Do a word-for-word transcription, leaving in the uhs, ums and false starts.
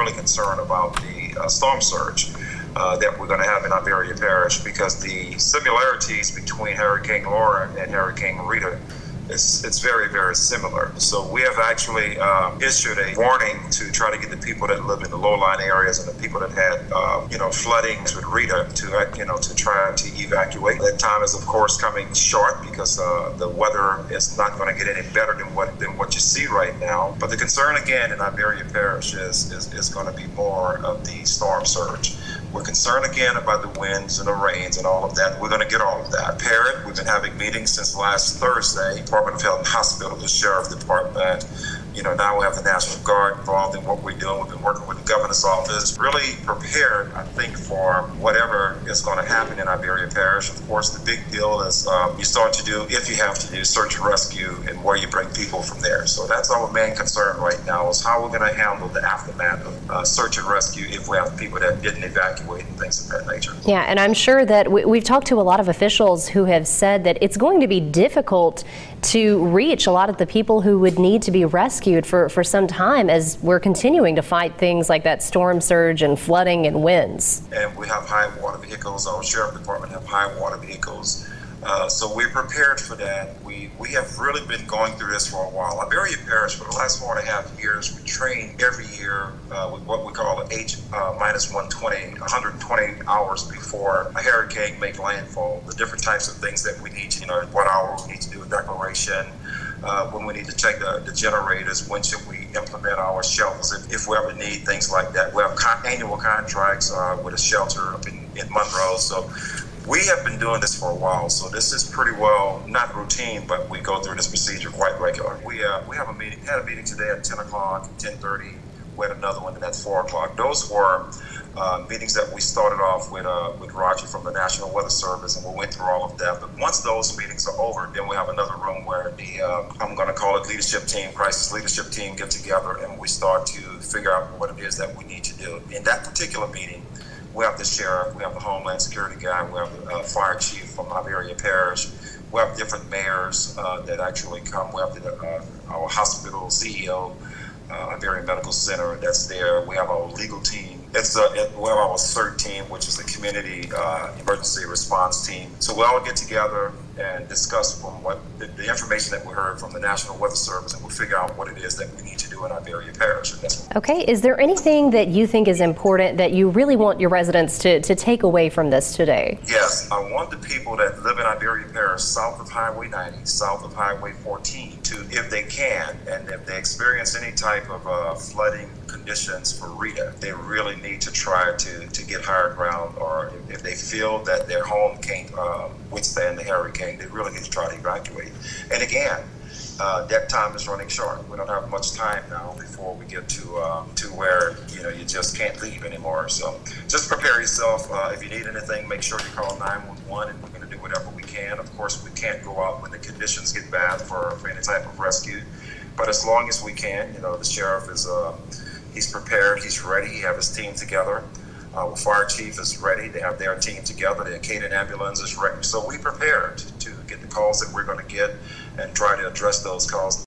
really concerned about the uh, storm surge uh, that we're going to have in Iberia Parish, because the similarities between Hurricane Laura and Hurricane Rita, It's, it's very, very similar. So we have actually um, issued a warning to try to get the people that live in the low-lying areas and the people that had, uh, you know, floodings with Rita to, uh, you know, to try to evacuate. That time is, of course, coming short because uh, the weather is not going to get any better than what than what you see right now. But the concern, again, in Iberia Parish is, is, is going to be more of the storm surge. We're concerned again about the winds and the rains and all of that. We're going to get all of that. Parrot, we've been having meetings since last Thursday. Department of Health and Hospital, the Sheriff Department. You know, now we have the National Guard involved in what we're doing. We've been working with the Governor's Office, really prepared, I think, for whatever is going to happen in Iberia Parish. Of course, the big deal is um, you start to do, if you have to do, search and rescue and where you bring people from there. So that's our main concern right now, is how we're going to handle the aftermath of uh, search and rescue if we have people that didn't evacuate and things of that nature. Yeah, and I'm sure that we, we've talked to a lot of officials who have said that it's going to be difficult to reach a lot of the people who would need to be rescued for, for some time as we're continuing to fight things like that storm surge and flooding and winds. And we have high water vehicles. Our Sheriff Department have high water vehicles. Uh, so we're prepared for that. We we have really been going through this for a while. Iberia Parish, for the last four and a half years, we train every year uh, with what we call an H uh, minus one twenty, one hundred twenty hours before a hurricane make landfall. The different types of things that we need to, you know, what hour we need to do a declaration, uh, when we need to check the, the generators, when should we implement our shelters if, if we ever need things like that. We have con- annual contracts uh, with a shelter up in, in Monroe. So we have been doing this for a while, so this is pretty well not routine, but we go through this procedure quite regular. We uh, we have a meeting, had a meeting today at ten o'clock, ten thirty. We had another one at four o'clock. Those were uh, meetings that we started off with uh, with Roger from the National Weather Service, and we went through all of that. But once those meetings are over, then we have another room where the uh, I'm going to call it leadership team, crisis leadership team, get together, and we start to figure out what it is that we need to do. In that particular meeting, we have the sheriff, we have the Homeland Security guy, we have the uh, fire chief from Iberia Parish, we have different mayors uh, that actually come, we have the, uh, our hospital C E O, uh, Iberia Medical Center that's there, we have our legal team. It's uh, it, we have our CERT team, which is the Community uh, Emergency Response Team. So we all get together and discuss from what the, the information that we heard from the National Weather Service, and we'll figure out what it is that we need to do in Iberia Parish. And that's okay, is there anything that you think is important that you really want your residents to, to take away from this today? Yes, I want the people that live in Iberia Parish, south of Highway ninety, south of Highway fourteen, to, if they can, and if they experience any type of uh, flooding conditions for Rita, they really need to try to, to get higher ground, or if, if they feel that their home can't um, withstand the hurricane, they really need to try to evacuate. And again, uh, that time is running short. We don't have much time now before we get to uh, to where, you know, you just can't leave anymore. So just prepare yourself. Uh, if you need anything, make sure you call nine one one, and we're going to do whatever we can. Of course, we can't go out when the conditions get bad for, for any type of rescue, but as long as we can, you know, the sheriff is uh, he's prepared, he's ready, he has his team together. Our fire chief is ready, they have their team together, the Acadian ambulance is ready. So we prepared to get the calls that we're going to get and try to address those calls.